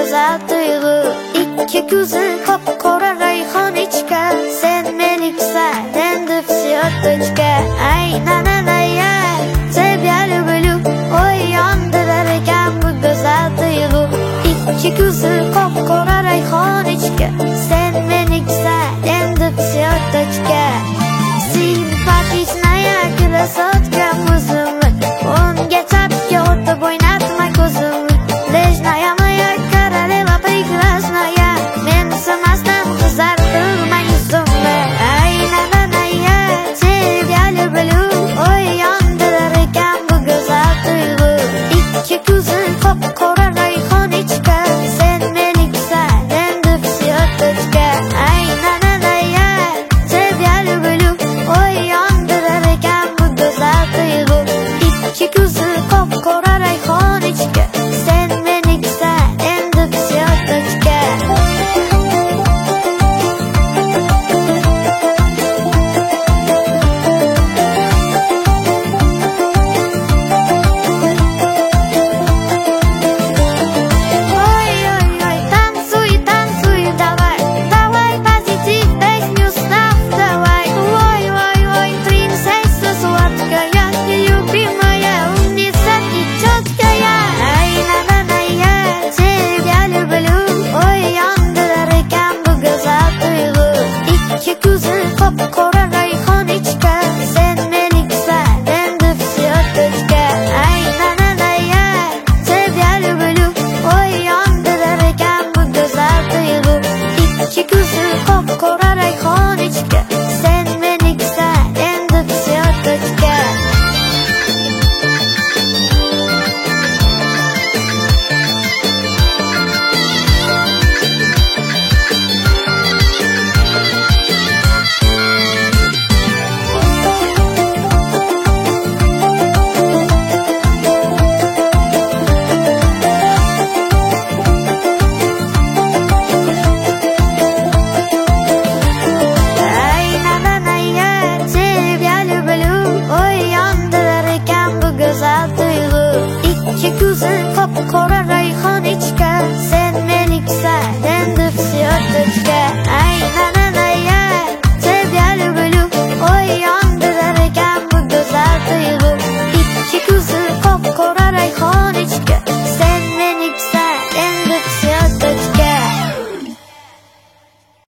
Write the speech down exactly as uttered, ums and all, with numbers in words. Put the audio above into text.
go'zal tuyg'u. Ikki ko'zi qop-qora rayhon ichga, sen meniksan endi psixotochka. Ay nananaya тебя люблю, oy yondirar ekan bu go'zal tuyg'u. Ikki ko'zi qop-qora rayhon ichga, sen meniksan endi psixotochka. Simpatichnaya krasotka muzimni, unga chapga o'tib o'ynatma ko'zimni. Lejnaya moya koroleva прекрасная, men simasdan qizartirma yuzimni. Ay nananaya тебя люблю, oy yondirar ekan bu go'zal tuyg'u. Ikki ko'zi qop-qora rayhon ichga, sen meniksan endi psixotochka. Ay nananaya тебя люблю, oy yondirar ekan bu go'zal tuyg'u. Ikki ko'zi qop-qora rayhon ichga, sen meniksan endi psixotochka. Ой, ой, ой, танцуй, танцуй, давай, давай позитив, песню ставь, давай. Ой, ой, ой, принцесса сладкая, любимая, умница и четкая. Ай nananaya тебя люблю, oy yondirar ekan bu go'zal tuyg'u. Ikki ko'zi qop-qora rayhon ichga, sen meniksan endi psixotochka. Ay nananaya тебя люблю, oy yondirar ekan bu go'zal tuyg'u. Ikki ko'zi qop-qora rayhon ichga, sen meniksan endi psixotochka. Ay nananaya тебя люблю, oy yondirar ekan bu go'zal tuyg'u. Ikki ko'zi qop-qora